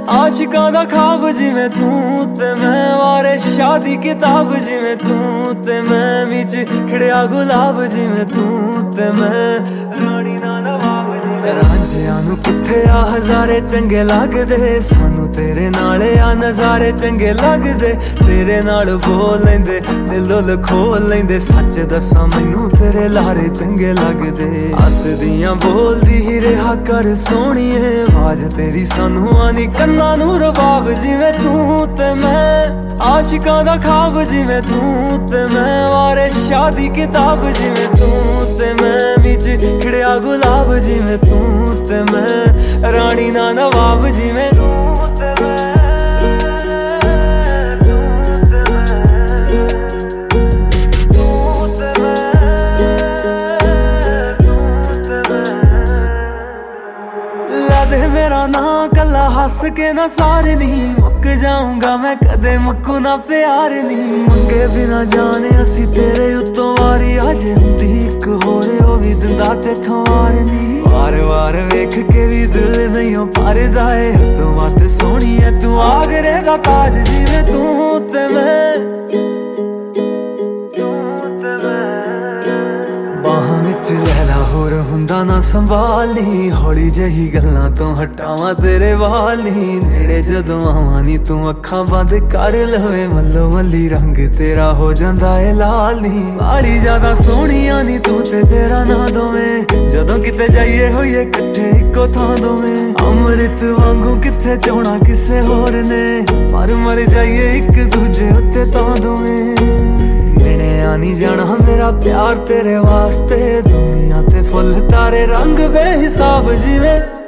आशिकां दा ख्वाब जिवें तू ते मैं, वारे शादी किताब जिवें तू ते मैं, विच खिड़िया गुलाब जिवें तू ते मैं, रानी ना नवाब जिवें। रांझियां नूं किथे आ हज़ारे चंगे लगदे, सानू तेरे नाल आ नज़ारे चंगे लगदे, तेरे नाल बोल लेंदे दिल दुल खोल लेंदे, सच दसां मैनू तेरे लारे चंगे लगदे। हसदियां बोलदी ही रहा कर सोहणीए, आवाज तेरी सानू आनी कन्नां नूं रबाब जिवें तू ते मैं, आशिकां दा ख्वाब जिवें तू ते मैं, वारे शादी किताब जिवें तू ते मैं, विच खिड़िया गुलाब जिवें तू ते मैं, रानी ना नवाब जिवें तू ते मैं। मेरा ना कला हस के ना सारे नहीं, मुक जाऊंगा मैं कदे मुक्कू ना प्यार नहीं, मंगे बिना जाने असी तेरे उत्तों वारी, अज हुंदी इक होरे ओ भी दिंदा तेथों वार नहीं, वार वार वेख के भी दिल नहीं हो भरदा ए, तू मत सोहणी है तू आगरे दा ताज जिवें तू ते मैं, बाहां विच लैला होर हुंदा ना संभाल नी, हौली जही गल्लां तो हटावां तेरे वाल नी, नेड़े जदों आवां नी तू अखां बंद कर लवे, मल्लो मल्ली रंग तेरा हो जांदा ए लाल नी, बाली ज्यादा सोहणियां नी तू ते तेरा ना दोवें, जदों किते जाइए होइए कट्ठे इक्को थां दोवें, अमृत वांगू किथे चोणा किसे होर ने, मर मर जाइए एक दूजे उत्ते तां दोवें, नहीं जाना मेरा प्यार तेरे वास्ते, दुनिया ते फुल तारे रंग बेहिसाब जिवें